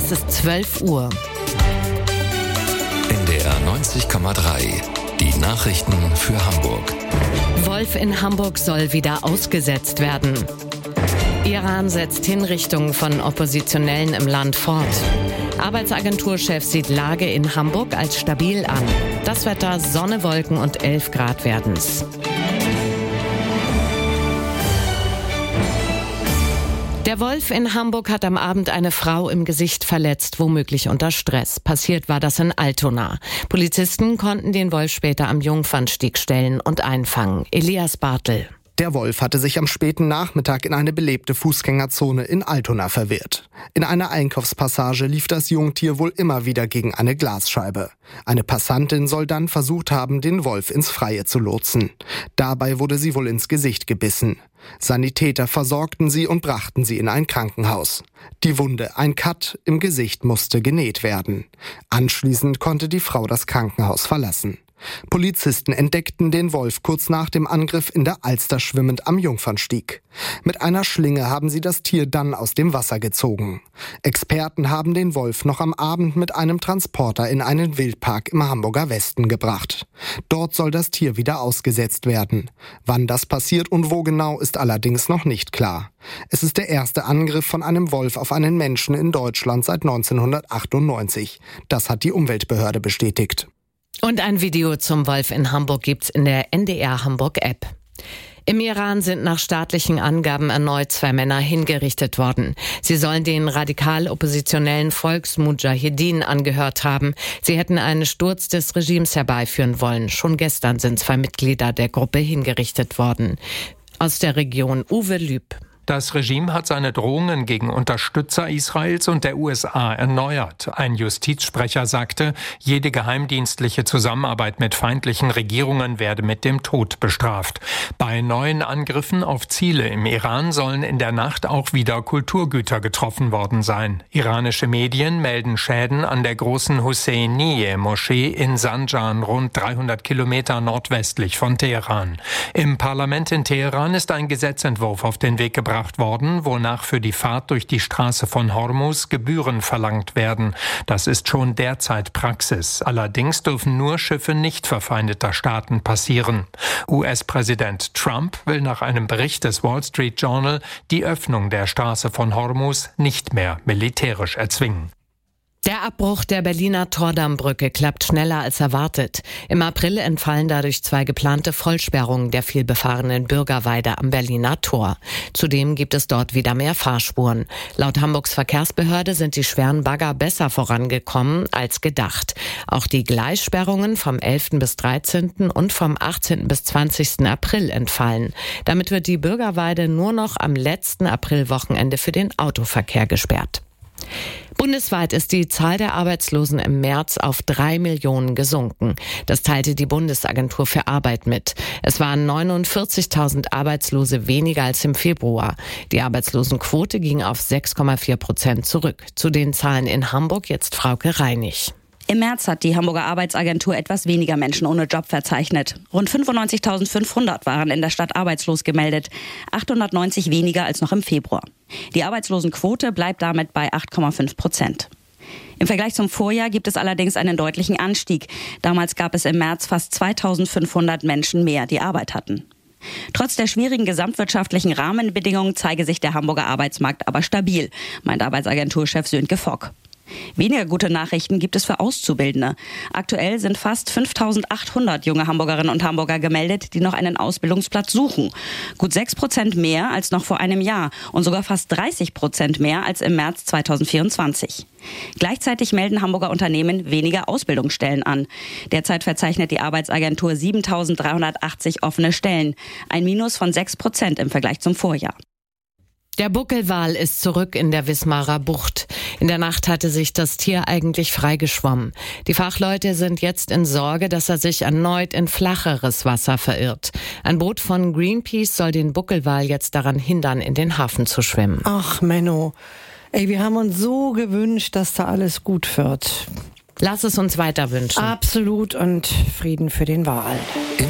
Es ist 12 Uhr. NDR 90,3. Die Nachrichten für Hamburg. Wolf in Hamburg soll wieder ausgesetzt werden. Iran setzt Hinrichtungen von Oppositionellen im Land fort. Arbeitsagenturchef sieht Lage in Hamburg als stabil an. Das Wetter: Sonne, Wolken und 11 Grad werden's. Der Wolf in Hamburg hat am Abend eine Frau im Gesicht verletzt, womöglich unter Stress. Passiert war das in Altona. Polizisten konnten den Wolf später am Jungfernstieg stellen und einfangen. Elias Bartel. Der Wolf hatte sich am späten Nachmittag in eine belebte Fußgängerzone in Altona verirrt. In einer Einkaufspassage lief das Jungtier wohl immer wieder gegen eine Glasscheibe. Eine Passantin soll dann versucht haben, den Wolf ins Freie zu lotsen. Dabei wurde sie wohl ins Gesicht gebissen. Sanitäter versorgten sie und brachten sie in ein Krankenhaus. Die Wunde, ein Cut im Gesicht, musste genäht werden. Anschließend konnte die Frau das Krankenhaus verlassen. Polizisten entdeckten den Wolf kurz nach dem Angriff in der Alster schwimmend am Jungfernstieg. Mit einer Schlinge haben sie das Tier dann aus dem Wasser gezogen. Experten haben den Wolf noch am Abend mit einem Transporter in einen Wildpark im Hamburger Westen gebracht. Dort soll das Tier wieder ausgesetzt werden. Wann das passiert und wo genau, ist allerdings noch nicht klar. Es ist der erste Angriff von einem Wolf auf einen Menschen in Deutschland seit 1998. Das hat die Umweltbehörde bestätigt. Und ein Video zum Wolf in Hamburg gibt's in der NDR Hamburg App. Im Iran sind nach staatlichen Angaben erneut 2 Männer hingerichtet worden. Sie sollen den radikal oppositionellen Volksmudjahedin angehört haben. Sie hätten einen Sturz des Regimes herbeiführen wollen. Schon gestern sind 2 Mitglieder der Gruppe hingerichtet worden. Aus der Region Uwe Lüb. Das Regime hat seine Drohungen gegen Unterstützer Israels und der USA erneuert. Ein Justizsprecher sagte, jede geheimdienstliche Zusammenarbeit mit feindlichen Regierungen werde mit dem Tod bestraft. Bei neuen Angriffen auf Ziele im Iran sollen in der Nacht auch wieder Kulturgüter getroffen worden sein. Iranische Medien melden Schäden an der großen Husseiniye-Moschee in Sanjan, rund 300 Kilometer nordwestlich von Teheran. Im Parlament in Teheran ist ein Gesetzentwurf auf den Weg gebracht worden, wonach für die Fahrt durch die Straße von Hormuz Gebühren verlangt werden. Das ist schon derzeit Praxis. Allerdings dürfen nur Schiffe nicht verfeindeter Staaten passieren. US-Präsident Trump will nach einem Bericht des Wall Street Journal die Öffnung der Straße von Hormuz nicht mehr militärisch erzwingen. Der Abbruch der Berliner Tordammbrücke klappt schneller als erwartet. Im April entfallen dadurch 2 geplante Vollsperrungen der vielbefahrenen Bürgerweide am Berliner Tor. Zudem gibt es dort wieder mehr Fahrspuren. Laut Hamburgs Verkehrsbehörde sind die schweren Bagger besser vorangekommen als gedacht. Auch die Gleissperrungen vom 11. bis 13. und vom 18. bis 20. April entfallen. Damit wird die Bürgerweide nur noch am letzten Aprilwochenende für den Autoverkehr gesperrt. Bundesweit ist die Zahl der Arbeitslosen im März auf 3 Millionen gesunken. Das teilte die Bundesagentur für Arbeit mit. Es waren 49.000 Arbeitslose weniger als im Februar. Die Arbeitslosenquote ging auf 6,4% zurück. Zu den Zahlen in Hamburg jetzt Frauke Reinig. Im März hat die Hamburger Arbeitsagentur etwas weniger Menschen ohne Job verzeichnet. Rund 95.500 waren in der Stadt arbeitslos gemeldet, 890 weniger als noch im Februar. Die Arbeitslosenquote bleibt damit bei 8,5%. Im Vergleich zum Vorjahr gibt es allerdings einen deutlichen Anstieg. Damals gab es im März fast 2.500 Menschen mehr, die Arbeit hatten. Trotz der schwierigen gesamtwirtschaftlichen Rahmenbedingungen zeige sich der Hamburger Arbeitsmarkt aber stabil, meint Arbeitsagenturchef Sönke Fock. Weniger gute Nachrichten gibt es für Auszubildende. Aktuell sind fast 5.800 junge Hamburgerinnen und Hamburger gemeldet, die noch einen Ausbildungsplatz suchen. Gut 6% mehr als noch vor einem Jahr und sogar fast 30% mehr als im März 2024. Gleichzeitig melden Hamburger Unternehmen weniger Ausbildungsstellen an. Derzeit verzeichnet die Arbeitsagentur 7.380 offene Stellen, ein Minus von 6% im Vergleich zum Vorjahr. Der Buckelwal ist zurück in der Wismarer Bucht. In der Nacht hatte sich das Tier eigentlich frei geschwommen. Die Fachleute sind jetzt in Sorge, dass er sich erneut in flacheres Wasser verirrt. Ein Boot von Greenpeace soll den Buckelwal jetzt daran hindern, in den Hafen zu schwimmen. Ach Menno, wir haben uns so gewünscht, dass da alles gut wird. Lass es uns weiter wünschen. Absolut, und Frieden für den Wal.